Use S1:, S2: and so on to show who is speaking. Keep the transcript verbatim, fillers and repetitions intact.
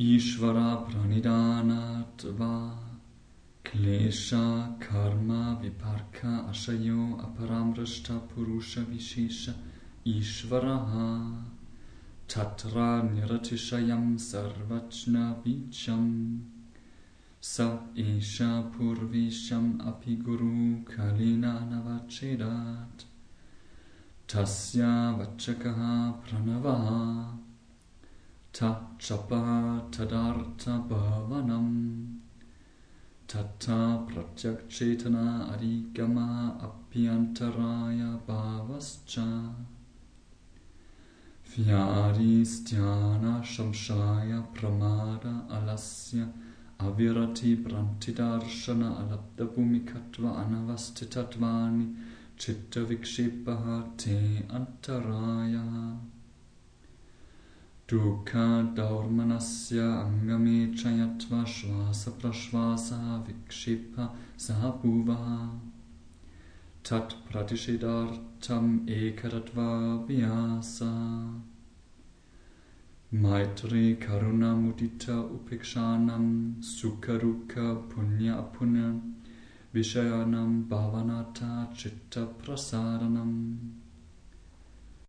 S1: Ishvara Pranidhanatva Klesha Karma Viparka Ashayo Aparamrashta Purusha Vishesha Ishvaraha Tatra Niratishayam Sarvachna Vicham Sa Isha Purvisham Apiguru Kalina Navachedat Tasya Vachakaha Pranavaha Ta Chapa Tadarta Bhavanam Tata Pratyak Chetana Arigama Apyantaraya Bhavascha Vyaristyana Shamshaya Pramada Alasya Avirati Brantidarshana Alabda Bhumikatva Anavastitatvani Chitta Vikshipaha Te Antaraya Dukha Daurmanasya Angame Chayatva Shvasa Prashvasa Vikshipa Sahabhuva Tat Pratishidartam Ekaratva Vyasa Maitri Karuna Mudita Upekshanam Sukharuka Punya Apunya Vishayanam Bhavanata Chitta Prasaranam